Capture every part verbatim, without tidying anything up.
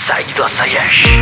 سعید آسایش.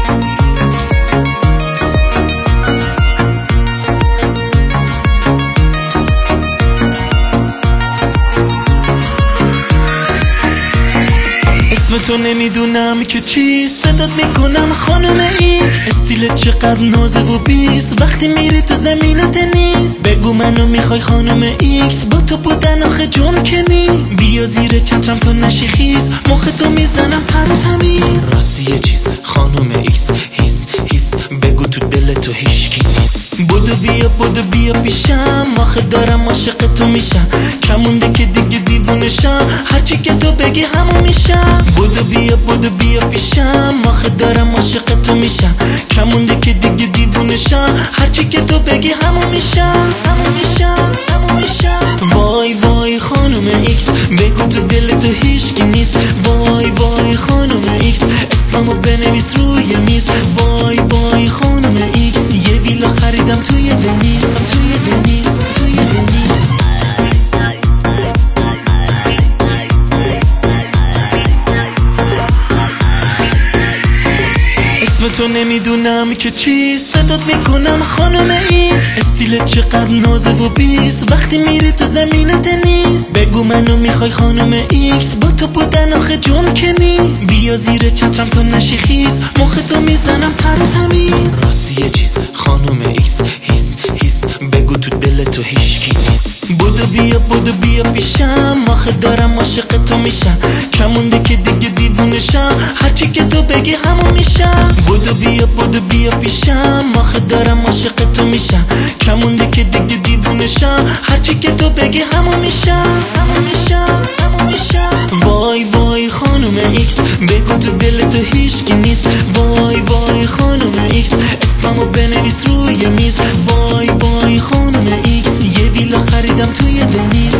اسم تو نمیدونم که چیست، صدات میکنم خانم ایکس. استیلت چقدر نازه و بیست، وقتی میری تو زمینت نیست. بگو منو میخوای خانم ایکس، با تو بودن آخه جرم که نیست. بیا زیر چترم تا نشی خیز، مخ تو میزنم تر و تمیز. راستی یه چیز خانم ایکس، هیس هیس بگو تو دل تو هیچکی نیست. بودو بیا بودو بیا پیشم، آخه دارم عاشق تو میشم. کمونده که دیگه دیوونشم، هرچی که تو بگی همون میشم. بودو بیا بودو بیا پیشم، آخه دارم عاشق تو میشم. کمونده که دیگه دیوونشم، هرچی که تو بگی همون میشم. همون میشم همون میشم. وای وای خانم ایکس، بگو تو دل تو هیچکی نیست. وای وای خانم ایکس، اسممو بنویس روی میز. وای وای خانم ایکس، یه ویلا خریدم توی ونیز، توی ونیز توی ونیز. اسم تو نمیدونم که چیست، صدات میکنم خانم ایکس. استیلت چقدر نازه و بیست، وقتی میری تو زمینت نیست. بگو منو میخوای خانم ایکس، با تو بودن آخه جرم که نیست. بیا زیر چترم تا نشی خیز، مخ تو میزنم تر و تمیز. راستی یه چیز خانم ایکس، هیس هیس بگو تو دل تو هیچکی نیست. بودو بیا بودو بیا پیشم، آخه دارم عاشق تو میشم. کمونده که دیگه دیوونشم، هرچی که تو بگی همون میشم. بودو بیا بودو بیا پیشم، آخه دارم عاشق تو میشم. کمونده که دیگه دیوونشم، هرچی که تو بگی همون میشم. همون میشم همون میشم. وای وای خانم ایکس، بگو تو دل تو هیچکی نیست. وای وای خانم ایکس، اسممو بنویس روی میز. وای وای خانم ایکس، یه ویلا خریدم توی ونیز.